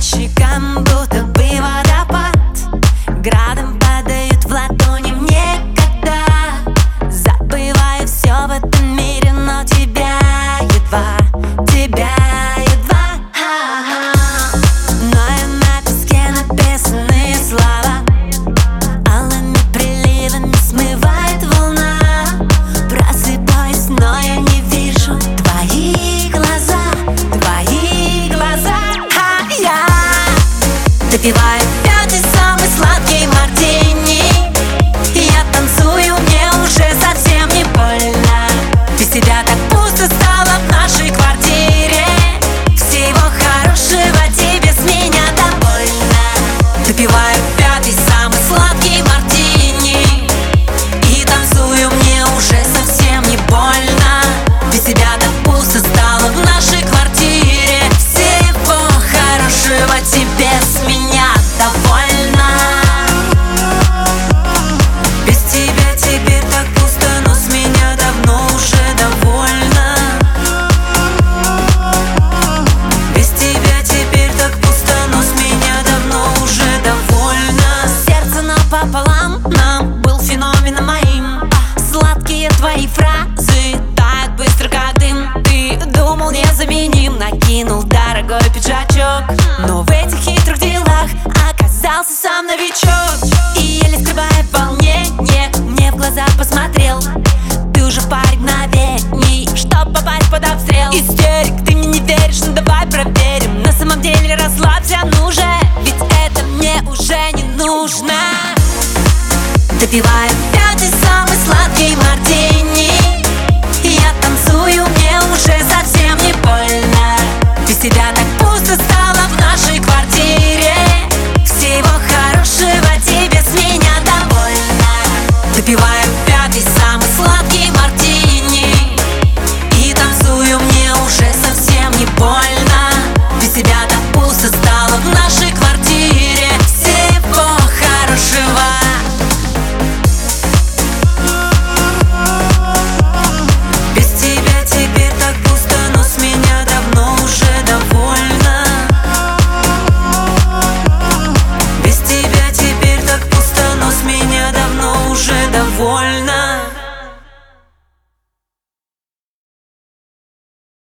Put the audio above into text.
щекам, будто бы водопад. Градом падают в ладони мне, когда забываю все в этом мире, но тебя едва. Мною на песке написанные слова алыми приливами смывает волна. Просыпаюсь, но я не вижу твои глаза, твои глаза. Я допиваю пятый самый сладкий мартини. Я танцую, мне уже совсем не больно. Без тебя так пусто стало в нашей квартире. Всего хорошего, тебе с меня довольна. Допиваю пятый самый сладкий мартини и танцую, мне уже совсем не больно. Без тебя так пусто стало в нашей квартире. Всего хорошего, тебе с меня довольна. Без тебя теперь так пусто, но с меня давно уже довольна. Без тебя теперь так пусто, но с меня давно уже довольна. Сердце напополам нам был феноменом моим. Сладкие твои фразы так быстро, как дым. Ты думал незаменим, накинул дорогой пиджачок, но в этих хитрых делах оказался сам новичок. И еле скрывая волнение, мне в глаза посмотрел. Ты уже в паре мгновений, чтоб попасть под обстрел. Истерик, ты мне не веришь, ну давай проверим. На самом деле расслабься, ну же, ведь это мне уже не нужно. Допиваю пятый самый сладкий мартини. Я танцую, мне уже совсем не больно. Без тебя так пусто стало в нашей квартире. Всего хорошего, тебе с меня довольна. Допиваю пятый самый сладкий мартини и танцую, мне уже совсем не больно.